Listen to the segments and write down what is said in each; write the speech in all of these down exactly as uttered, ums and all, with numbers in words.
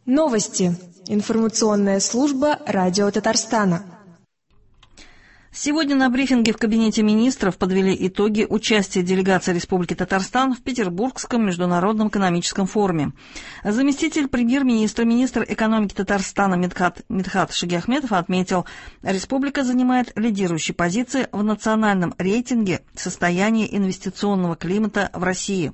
Новости. Информационная служба Радио Татарстана. Сегодня на брифинге в Кабинете министров подвели итоги участия делегации Республики Татарстан в Петербургском международном экономическом форуме. Заместитель премьер-министра, министр экономики Татарстана Медхат, Медхат Шагиахметов отметил, республика занимает лидирующие позиции в национальном рейтинге состояния инвестиционного климата в России.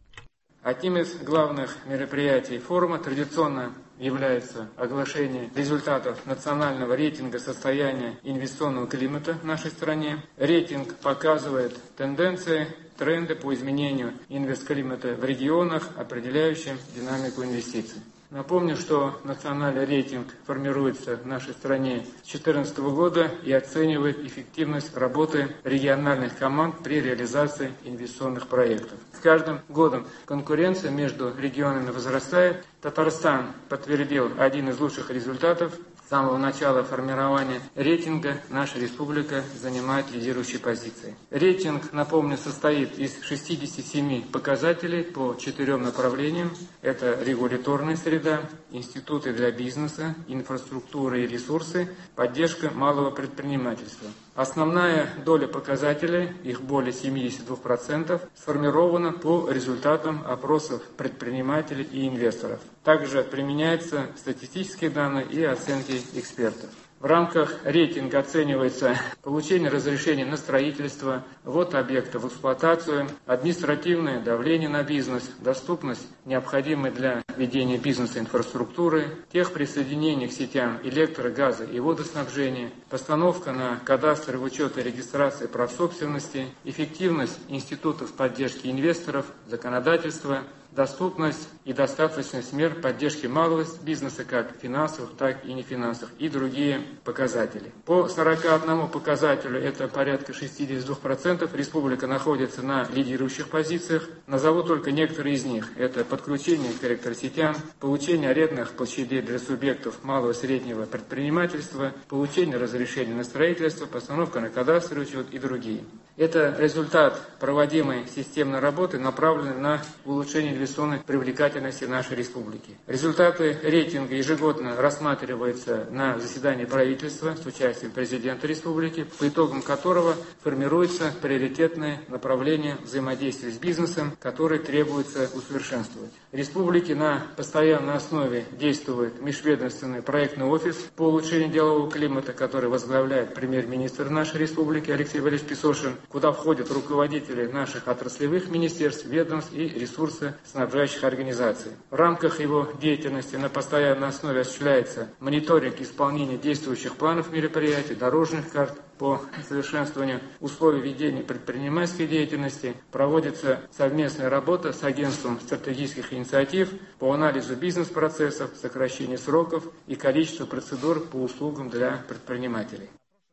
Одним из главных мероприятий форума традиционно является оглашение результатов национального рейтинга состояния инвестиционного климата в нашей стране. Рейтинг показывает тенденции, тренды по изменению инвестклимата в регионах, определяющие динамику инвестиций. Напомню, что национальный рейтинг формируется в нашей стране с две тысячи четырнадцатого года и оценивает эффективность работы региональных команд при реализации инвестиционных проектов. С каждым годом конкуренция между регионами возрастает. Татарстан подтвердил один из лучших результатов. С самого начала формирования рейтинга наша республика занимает лидирующие позиции. Рейтинг, напомню, состоит из шестидесяти семи показателей по четырем направлениям. Это регуляторная среда, институты для бизнеса, инфраструктура и ресурсы, поддержка малого предпринимательства. Основная доля показателей, их более семидесяти двух процентов, сформирована по результатам опросов предпринимателей и инвесторов. Также применяются статистические данные и оценки экспертов. В рамках рейтинга оценивается получение разрешения на строительство, ввод объекта в эксплуатацию, административное давление на бизнес, доступность, необходимой для ведения бизнеса инфраструктуры, техприсоединение к сетям электро-, газа и водоснабжения, постановка на кадастр, учет и регистрации прав собственности, эффективность институтов поддержки инвесторов, законодательство, доступность и достаточность мер поддержки малого бизнеса, как финансовых, так и нефинансовых, и другие показатели. По сорока одному показателю, это порядка шестидесяти двух процентов, республика находится на лидирующих позициях. Назову только некоторые из них. Это подключение к электросетям, получение арендных площадей для субъектов малого и среднего предпринимательства, получение разрешения на строительство, постановка на кадастр, учет и другие. Это результат проводимой системной работы, направленной на улучшение инвестиционной привлекательности нашей республики. Результаты рейтинга ежегодно рассматриваются на заседании правительства с участием президента республики, по итогам которого формируется приоритетное направление взаимодействия с бизнесом, которое требуется усовершенствовать. В республике на постоянной основе действует межведомственный проектный офис по улучшению делового климата, который возглавляет премьер-министр нашей республики Алексей Валерьевич Песошин, куда входят руководители наших отраслевых министерств, ведомств и ресурсоснабжающих организаций. В рамках его деятельности на постоянной основе осуществляется мониторинг исполнения действующих планов мероприятий, дорожных карт по совершенствованию условий ведения предпринимательской деятельности, проводится совместная работа с Агентством стратегических инициатив по анализу бизнес-процессов, сокращению сроков и количеству процедур по услугам для предпринимателей.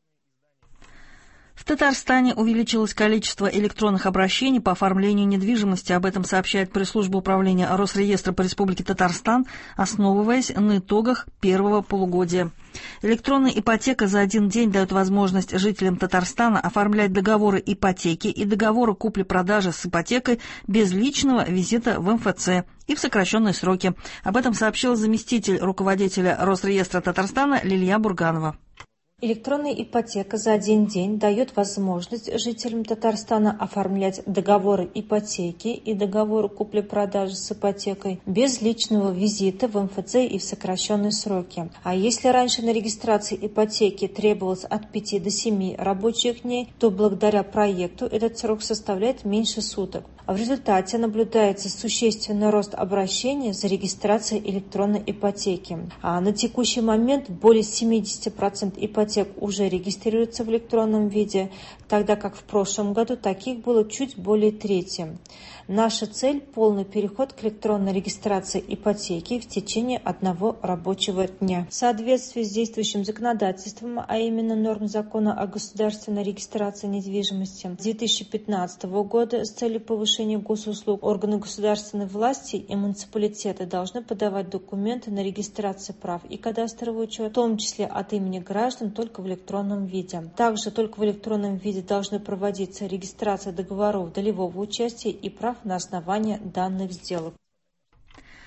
В Татарстане увеличилось количество электронных обращений по оформлению недвижимости. Об этом сообщает пресс-служба управления Росреестра по Республике Татарстан, основываясь на итогах первого полугодия. Электронная ипотека за один день дает возможность жителям Татарстана оформлять договоры ипотеки и договоры купли-продажи с ипотекой без личного визита в эм эф цэ и в сокращенные сроки. Об этом сообщил заместитель руководителя Росреестра Татарстана Лилия Бурганова. Электронная ипотека за один день дает возможность жителям Татарстана оформлять договоры ипотеки и договоры купли-продажи с ипотекой без личного визита в эм эф цэ и в сокращенные сроки. А если раньше на регистрации ипотеки требовалось от пяти до семи рабочих дней, то благодаря проекту этот срок составляет меньше суток. А в результате наблюдается существенный рост обращений за регистрацией электронной ипотеки. А на текущий момент более семидесяти процентов ипотек уже регистрируются в электронном виде, тогда как в прошлом году таких было чуть более трети. Наша цель – полный переход к электронной регистрации ипотеки в течение одного рабочего дня. В соответствии с действующим законодательством, а именно норм закона о государственной регистрации недвижимости с две тысячи пятнадцатого года, с целью повышения госуслуг, органы государственной власти и муниципалитеты должны подавать документы на регистрацию прав и кадастровый учет, в том числе от имени граждан, только в электронном виде. Также только в электронном виде должны проводиться регистрация договоров долевого участия и прав на основании данных сделок.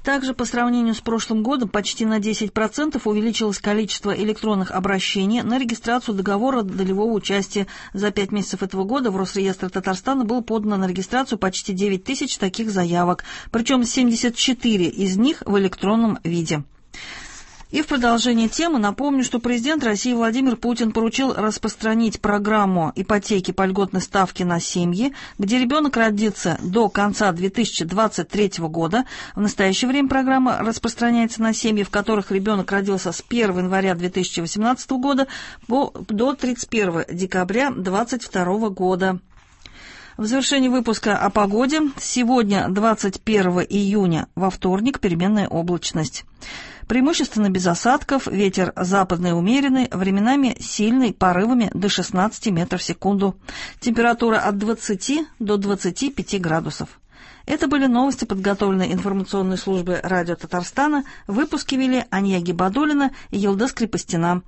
Также по сравнению с прошлым годом почти на десять процентов увеличилось количество электронных обращений на регистрацию договора долевого участия. За пять месяцев этого года в Росреестр Татарстана было подано на регистрацию почти девять тысяч таких заявок, причем семьдесят четыре из них в электронном виде. И в продолжение темы напомню, что президент России Владимир Путин поручил распространить программу ипотеки по льготной ставке на семьи, где ребенок родится до конца две тысячи двадцать третьего года. В настоящее время программа распространяется на семьи, в которых ребенок родился с первого января две тысячи восемнадцатого года по, до тридцать первого декабря две тысячи двадцать второго года. В завершении выпуска о погоде. Сегодня, двадцать первого июня, во вторник, переменная облачность. Преимущественно без осадков, ветер западный умеренный, временами сильный, порывами до шестнадцати метров в секунду. Температура от двадцати до двадцати пяти градусов. Это были новости, подготовленные информационной службой радио Татарстана. Выпуски вели Анья Гибадуллина и Елдыс Крепостина.